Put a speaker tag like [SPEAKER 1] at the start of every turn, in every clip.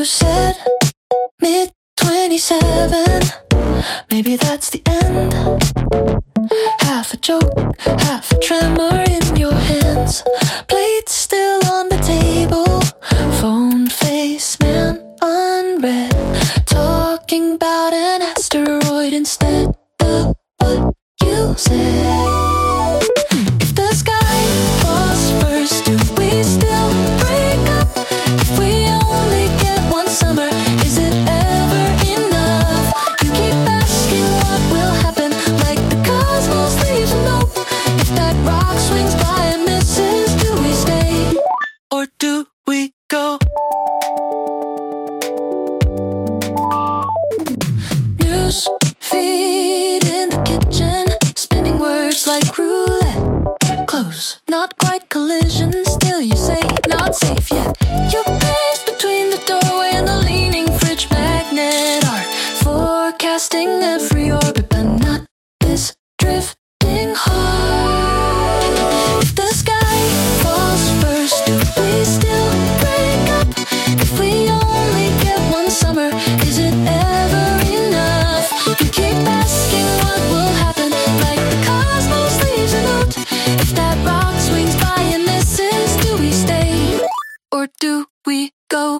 [SPEAKER 1] said mid-27, maybe that's the end. Half a joke, half a tremor in your hands. Plate still on the table, phone face man unread. Talking about an asteroid instead of what you said. If the sky falls first, do we still break up? If we only get one summer, is it ever enough? You keep asking what will happen, like the cosmos leaves a note. If that rock swings by and misses, do we stay or do we go? News feed in the kitchen, spinning words like roulette. Close, not quite collision, still you say not safe yet. You pace between the doorway and the leaning fridge magnet art, forecasting every orbit, but not this drifting heart. If the sky falls first, do we still break up? If we only get one summer, is it ever enough? You keep asking what will happen, like the cosmos leaves a note. If that rock swings by and misses, do we stay or do we go?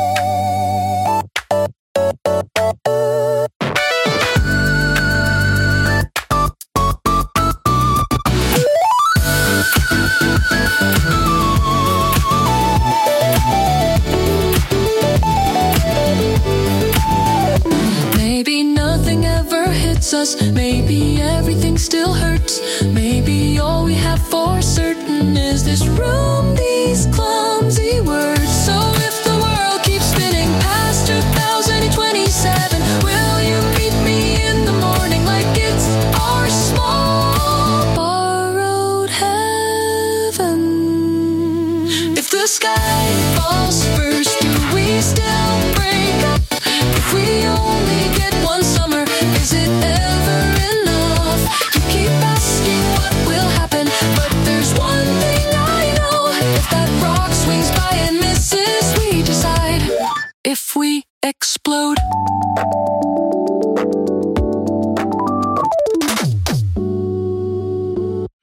[SPEAKER 1] Maybe nothing ever hits us, maybe everything still hurts. Maybe all we have for certain is this room, these clumsy words. So if the world keeps spinning past 2027, will you meet me in the morning like it's our small borrowed heaven? If the sky falls first, do we still break up? If we only get one summer, is it ever enough? You keep asking what will happen, but there's one thing I know. If that rock swings by and misses, we decide if